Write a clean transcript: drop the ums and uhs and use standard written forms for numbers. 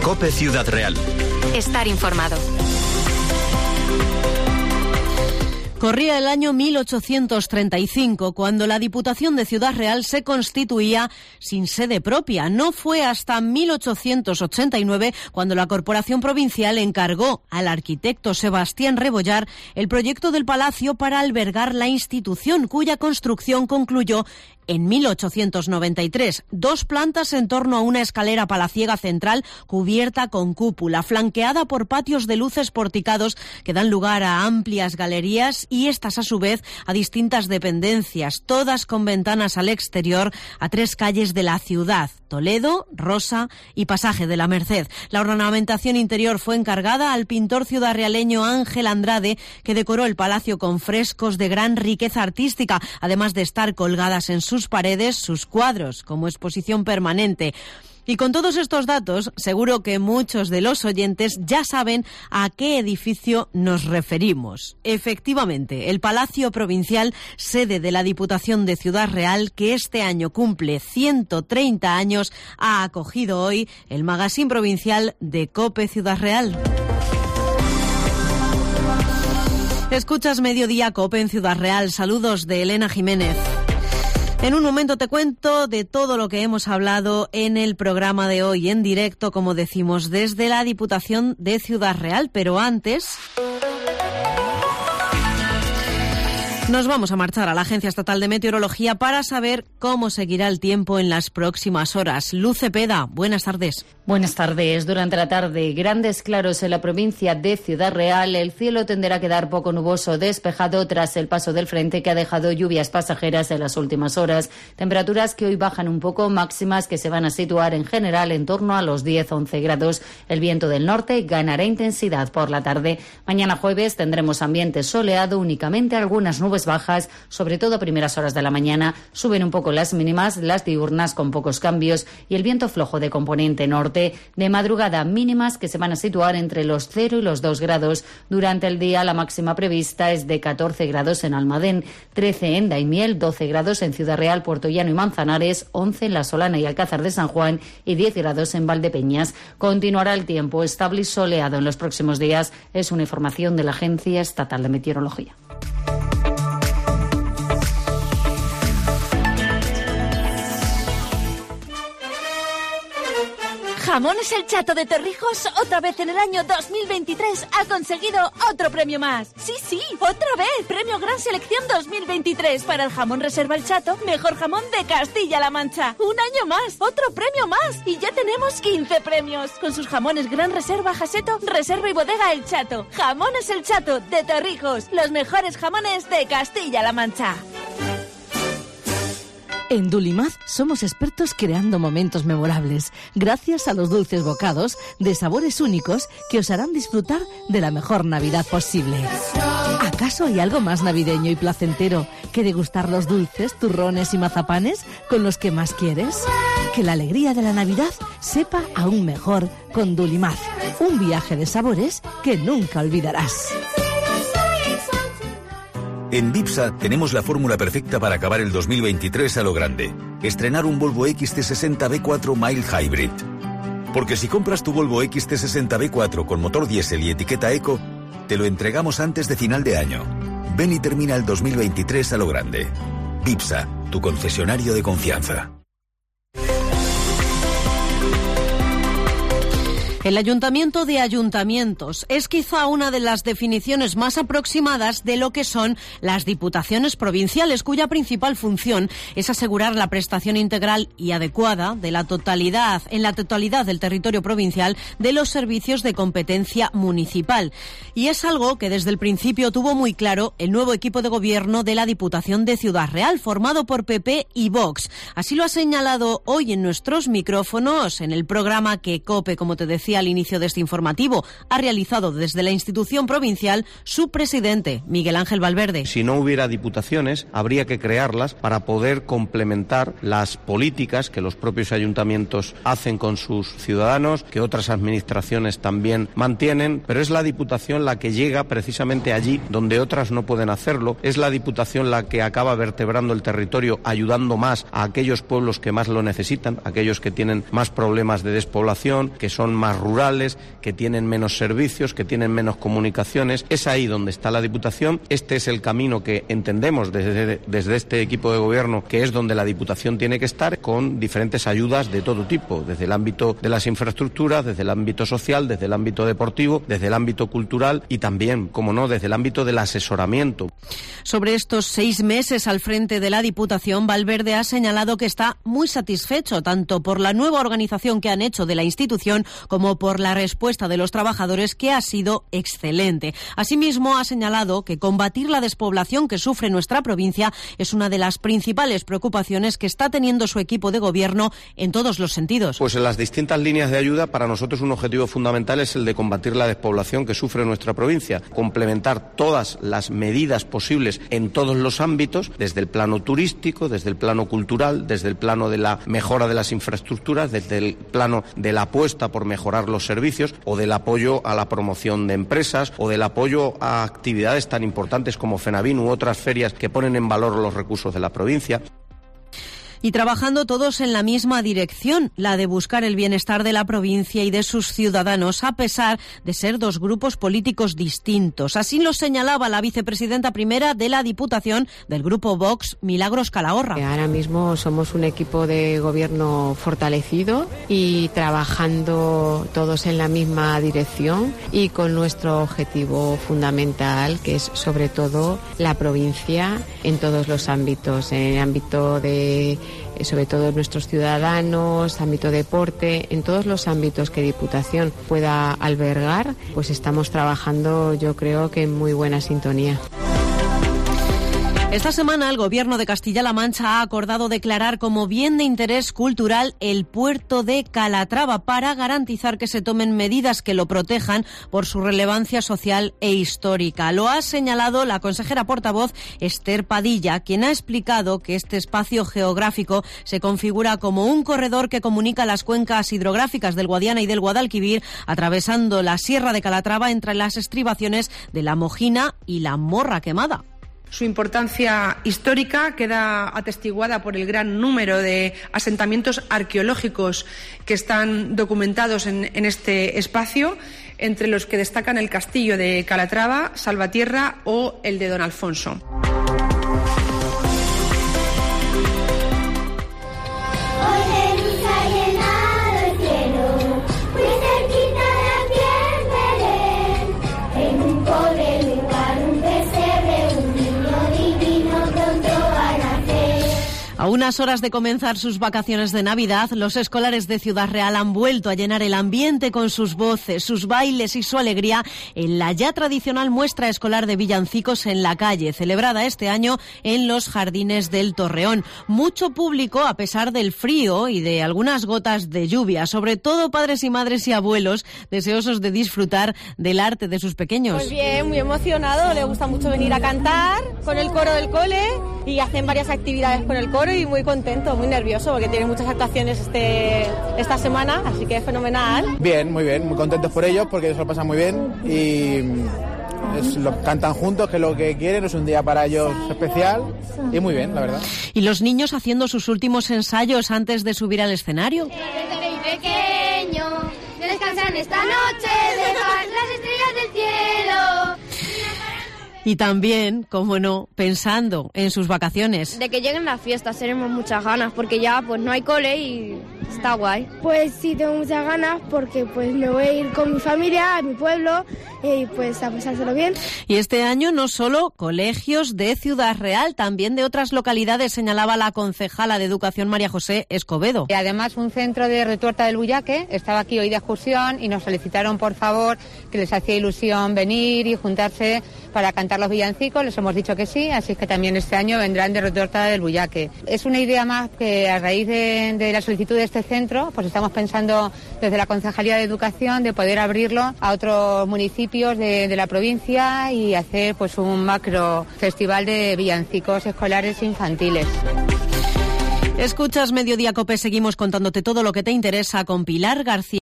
COPE Ciudad Real. Estar informado. Corría el año 1835, cuando la Diputación de Ciudad Real se constituía sin sede propia. No fue hasta 1889 cuando la Corporación Provincial encargó al arquitecto Sebastián Rebollar el proyecto del palacio para albergar la institución, cuya construcción concluyó en 1893, 2 plantas en torno a una escalera palaciega central cubierta con cúpula, flanqueada por patios de luces porticados que dan lugar a amplias galerías y estas a su vez a distintas dependencias, todas con ventanas al exterior a 3 calles de la ciudad: Toledo, Rosa y Pasaje de la Merced. La ornamentación interior fue encargada al pintor ciudadrealeño Ángel Andrade, que decoró el palacio con frescos de gran riqueza artística, además de estar colgadas en sus paredes sus cuadros como exposición permanente. Y con todos estos datos, seguro que muchos de los oyentes ya saben a qué edificio nos referimos. Efectivamente, el Palacio Provincial, sede de la Diputación de Ciudad Real, que este año cumple 130 años, ha acogido hoy el magazín provincial de COPE Ciudad Real. Escuchas Mediodía COPE en Ciudad Real. Saludos de Elena Jiménez. En un momento te cuento de todo lo que hemos hablado en el programa de hoy, en directo, como decimos, desde la Diputación de Ciudad Real. Pero antes nos vamos a marchar a la Agencia Estatal de Meteorología para saber cómo seguirá el tiempo en las próximas horas. Luz Cepeda, buenas tardes. Buenas tardes. Durante la tarde, grandes claros en la provincia de Ciudad Real. El cielo tenderá a quedar poco nuboso, despejado tras el paso del frente que ha dejado lluvias pasajeras en las últimas horas. Temperaturas que hoy bajan un poco, máximas que se van a situar en general en torno a los 10-11 grados. El viento del norte ganará intensidad por la tarde. Mañana jueves tendremos ambiente soleado, únicamente algunas nubes bajas, sobre todo a primeras horas de la mañana. Suben un poco las mínimas, las diurnas con pocos cambios y el viento flojo de componente norte. De madrugada, mínimas que se van a situar entre los 0 y los 2 grados. Durante el día, la máxima prevista es de 14 grados en Almadén, 13 en Daimiel, 12 grados en Ciudad Real, Puerto Llano y Manzanares, 11 en La Solana y Alcázar de San Juan y 10 grados en Valdepeñas. Continuará el tiempo estable y soleado en los próximos días. Es una información de la Agencia Estatal de Meteorología. Jamones El Chato de Torrijos, otra vez en el año 2023, ha conseguido otro premio más. Sí, otra vez. Premio Gran Selección 2023 para el jamón Reserva El Chato, mejor jamón de Castilla-La Mancha. Un año más, otro premio más. Y ya tenemos 15 premios. Con sus jamones Gran Reserva, Jaseto, Reserva y Bodega El Chato. Jamones El Chato de Torrijos, los mejores jamones de Castilla-La Mancha. En Dulimaz somos expertos creando momentos memorables, gracias a los dulces bocados de sabores únicos que os harán disfrutar de la mejor Navidad posible. ¿Acaso hay algo más navideño y placentero que degustar los dulces, turrones y mazapanes con los que más quieres? Que la alegría de la Navidad sepa aún mejor con Dulimaz, un viaje de sabores que nunca olvidarás. En Dipsa tenemos la fórmula perfecta para acabar el 2023 a lo grande. Estrenar un Volvo XC60 B4 Mild Hybrid. Porque si compras tu Volvo XC60 B4 con motor diésel y etiqueta Eco, te lo entregamos antes de final de año. Ven y termina el 2023 a lo grande. Dipsa, tu concesionario de confianza. El Ayuntamiento de Ayuntamientos es quizá una de las definiciones más aproximadas de lo que son las diputaciones provinciales, cuya principal función es asegurar la prestación integral y adecuada en la totalidad del territorio provincial de los servicios de competencia municipal. Y es algo que desde el principio tuvo muy claro el nuevo equipo de gobierno de la Diputación de Ciudad Real, formado por PP y Vox. Así lo ha señalado hoy en nuestros micrófonos, en el programa que COPE, como te decía al inicio de este informativo, ha realizado desde la institución provincial su presidente, Miguel Ángel Valverde. Si no hubiera diputaciones, habría que crearlas para poder complementar las políticas que los propios ayuntamientos hacen con sus ciudadanos, que otras administraciones también mantienen, pero es la Diputación la que llega precisamente allí donde otras no pueden hacerlo. Es la Diputación la que acaba vertebrando el territorio, ayudando más a aquellos pueblos que más lo necesitan, aquellos que tienen más problemas de despoblación, que son más rurales, que tienen menos servicios, que tienen menos comunicaciones. Es ahí donde está la Diputación. Este es el camino que entendemos desde este equipo de gobierno, que es donde la Diputación tiene que estar, con diferentes ayudas de todo tipo, desde el ámbito de las infraestructuras, desde el ámbito social, desde el ámbito deportivo, desde el ámbito cultural y también, como no, desde el ámbito del asesoramiento. Sobre estos 6 meses al frente de la Diputación, Valverde ha señalado que está muy satisfecho tanto por la nueva organización que han hecho de la institución como por la respuesta de los trabajadores, que ha sido excelente. Asimismo, ha señalado que combatir la despoblación que sufre nuestra provincia es una de las principales preocupaciones que está teniendo su equipo de gobierno en todos los sentidos. Pues en las distintas líneas de ayuda, para nosotros un objetivo fundamental es el de combatir la despoblación que sufre nuestra provincia, complementar todas las medidas posibles en todos los ámbitos, desde el plano turístico, desde el plano cultural, desde el plano de la mejora de las infraestructuras, desde el plano de la apuesta por mejorar los servicios o del apoyo a la promoción de empresas o del apoyo a actividades tan importantes como FENAVIN u otras ferias que ponen en valor los recursos de la provincia. Y trabajando todos en la misma dirección, la de buscar el bienestar de la provincia y de sus ciudadanos, a pesar de ser dos grupos políticos distintos. Así lo señalaba la vicepresidenta primera de la Diputación del Grupo Vox, Milagros Calahorra. Ahora mismo somos un equipo de gobierno fortalecido y trabajando todos en la misma dirección y con nuestro objetivo fundamental, que es sobre todo la provincia en todos los ámbitos, en el ámbito de sobre todo nuestros ciudadanos, ámbito deporte, en todos los ámbitos que Diputación pueda albergar, pues estamos trabajando, yo creo que en muy buena sintonía. Esta semana el Gobierno de Castilla-La Mancha ha acordado declarar como bien de interés cultural el puerto de Calatrava para garantizar que se tomen medidas que lo protejan por su relevancia social e histórica. Lo ha señalado la consejera portavoz Esther Padilla, quien ha explicado que este espacio geográfico se configura como un corredor que comunica las cuencas hidrográficas del Guadiana y del Guadalquivir, atravesando la Sierra de Calatrava entre las estribaciones de la Mojina y la Morra Quemada. Su importancia histórica queda atestiguada por el gran número de asentamientos arqueológicos que están documentados en este espacio, entre los que destacan el castillo de Calatrava, Salvatierra o el de Don Alfonso. A unas horas de comenzar sus vacaciones de Navidad, los escolares de Ciudad Real han vuelto a llenar el ambiente con sus voces, sus bailes y su alegría en la ya tradicional muestra escolar de villancicos en la calle, celebrada este año en los jardines del Torreón. Mucho público a pesar del frío y de algunas gotas de lluvia, sobre todo padres y madres y abuelos deseosos de disfrutar del arte de sus pequeños. Pues bien, muy emocionado, le gusta mucho venir a cantar con el coro del cole y hacen varias actividades con el coro y muy contento, muy nervioso porque tiene muchas actuaciones esta semana, así que es fenomenal. Bien, muy contentos por ellos porque ellos lo pasan muy bien y cantan juntos, que es lo que quieren, es un día para ellos especial y muy bien, la verdad. Y los niños haciendo sus últimos ensayos antes de subir al escenario. Pequeño, descansan esta noche, dejar las estrellas del cielo. Y también, como no, pensando en sus vacaciones. De que lleguen las fiestas, tenemos muchas ganas, porque ya pues no hay cole y está guay. Pues sí, tengo muchas ganas porque pues me voy a ir con mi familia a mi pueblo y pues a pasárselo bien. Y este año no solo colegios de Ciudad Real, también de otras localidades, señalaba la concejala de Educación María José Escobedo. Y además un centro de Retuerta del Bullaque estaba aquí hoy de excursión y nos solicitaron por favor que les hacía ilusión venir y juntarse para cantar los villancicos, les hemos dicho que sí, así que también este año vendrán de Retuerta del Bullaque. Es una idea más que a raíz de la solicitud de este centro, pues estamos pensando desde la Concejalía de Educación de poder abrirlo a otros municipios de la provincia y hacer pues un macro festival de villancicos escolares infantiles. Escuchas Mediodía Cope, seguimos contándote todo lo que te interesa con Pilar García.